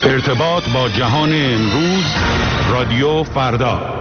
ارتباط با جهان امروز، رادیو فردا.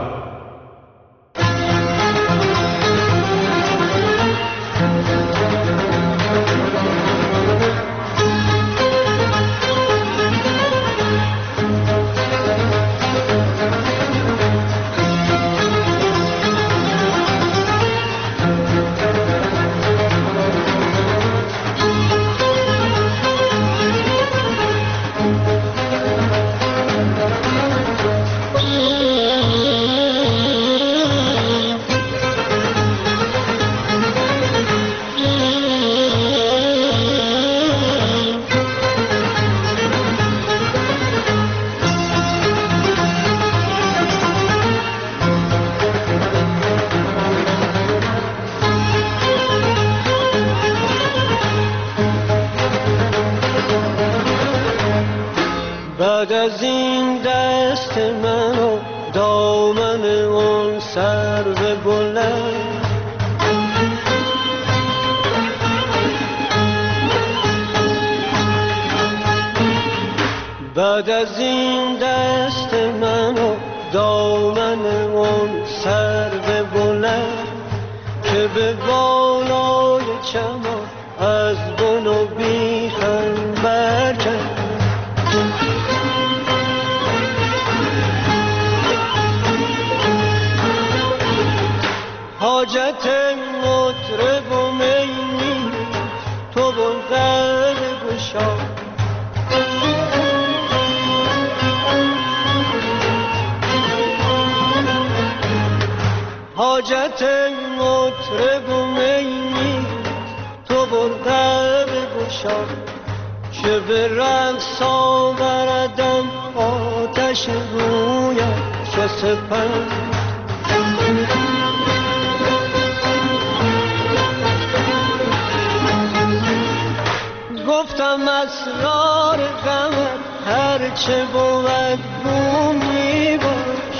بعد از این دست من و دامن اون سرو بلند، بعد از این دست من و دامن اون سرو بلند که به بالای چمان از بن و بیخم برکند، حاجت مطرب و می تو بلغر گشا، حاجت مطرب و می تو بلغر گشا که به رقص آوردم آتش رویم چه سپند. گفتم اسرار غمت هرچه بود گو می باش،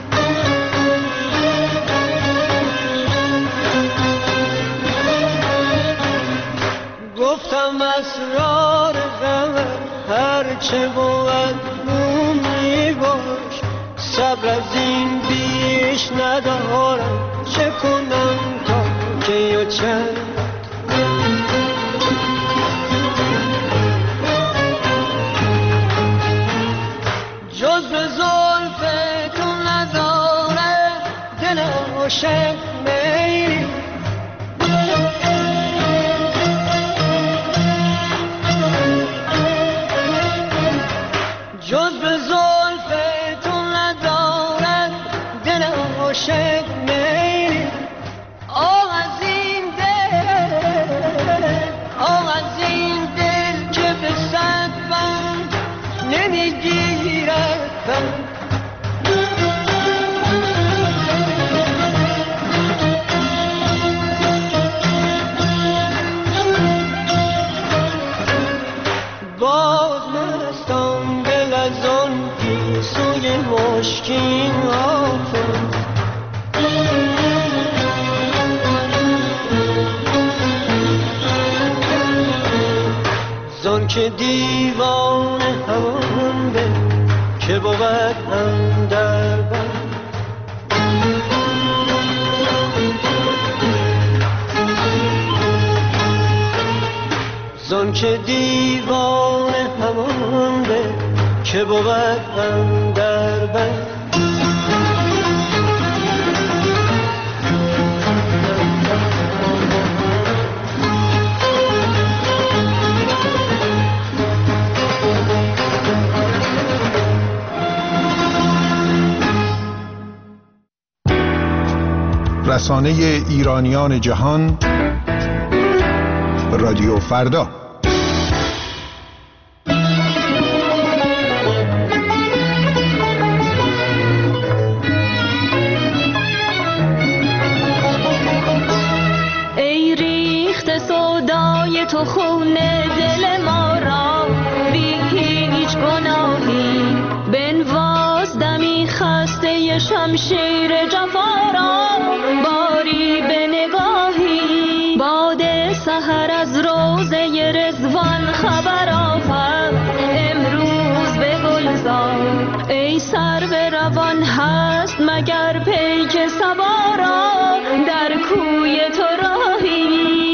گفتم اسرار غمت هرچه بود گو می باش، صبر از این بیش ندارم چه کنم تا کی و چند. جز به زلف تو نداره دل عاشق میلی، جز به زلف تو نداره دل عاشق میلی. آه از این دل، آه از این دل که به صد بند نمیگیرد بند. باز مستم دل از آن گیسوی مشکین آفت، زان که دیوان همان به که بود اندر بر، زان که دیوان همان به که بود اندر بر. رسانه ایرانیان جهان، رادیو فردا. ای ریخت سودای تو خون دل ما را بی هیچ گناهی، بنواز دمی خسته شمشیر جفا را باری به نگاهی. باد سحر از روضه رضوان خبر آورد امروز به مگر پیک صبا را در کوی تو راهی.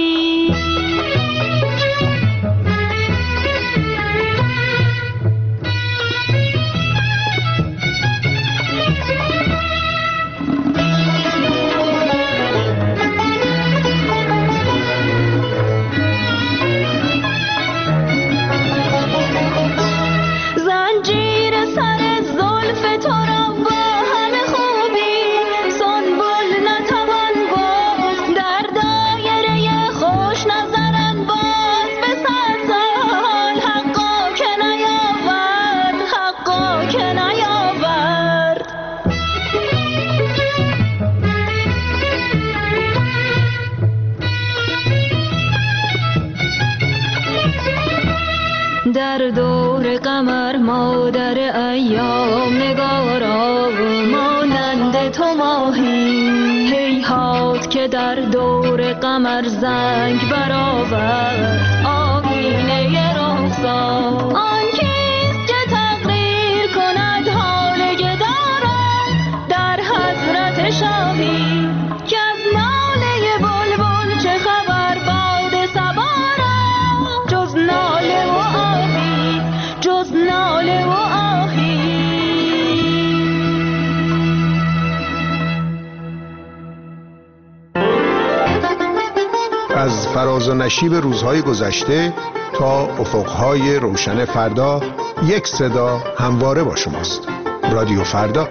در دور قمر مادر ایام نگارا مانند تو ماهی. هیهات که در دور قمر زنگ برآورد آیینه رخسار. آن کیست که تقریر کند حال گداران در حضرت شاهی. که از ناله بلبل چه خبر باد صبا را جز ناله و آهی، جز ناله و آهی. از فراز و نشیب روزهای گذشته تا افقهای روشن فردا، یک صدا همواره با شماست. رادیو فردا.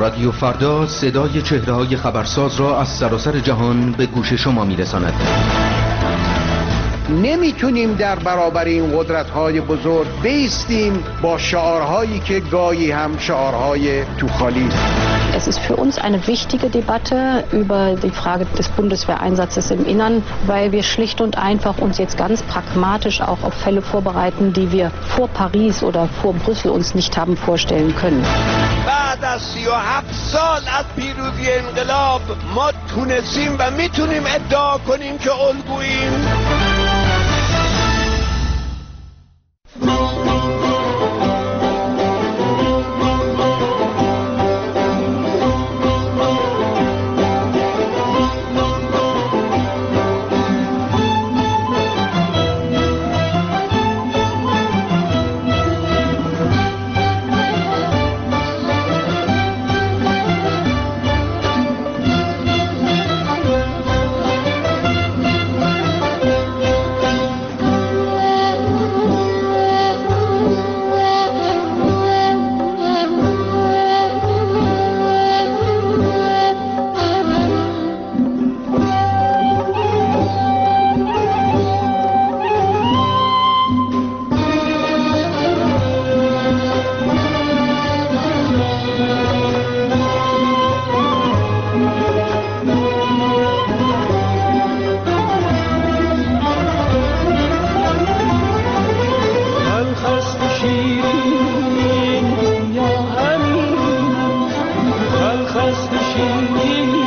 رادیو فردا صدای چهره‌های خبرساز را از سراسر جهان به گوش شما می‌رساند. نمیتونیم در برابر این قدرت‌های بزرگ بایستیم با شعارهایی که گاهی هم شعارهای توخالی. Es ist für uns eine wichtige Debatte über die Frage des Bundeswehreinsatzes im Innern, weil wir schlicht und einfach uns jetzt ganz pragmatisch auch auf Fälle vorbereiten, die wir vor Paris oder vor Brüssel uns nicht haben vorstellen können. بعد از 37 سال از پیروزی انقلاب ما تونستیم و میتونیم ادعا کنیم که الگوییم. خسته شیرین